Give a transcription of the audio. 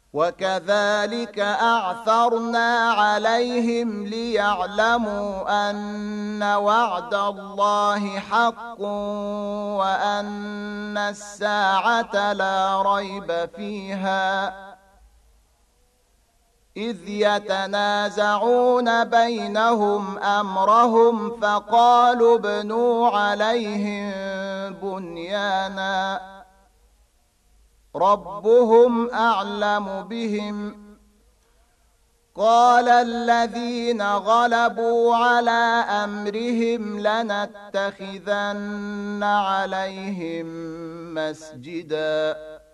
وكذلك أعثرنا عليهم ليعلموا أن وعد الله حق وأن الساعة لا ريب فيها إذ يتنازعون بينهم أمرهم فقالوا ابنوا عليهم بنيانا ربهم أعلم بهم قال الذين غلبوا على أمرهم لنتخذن عليهم مسجدا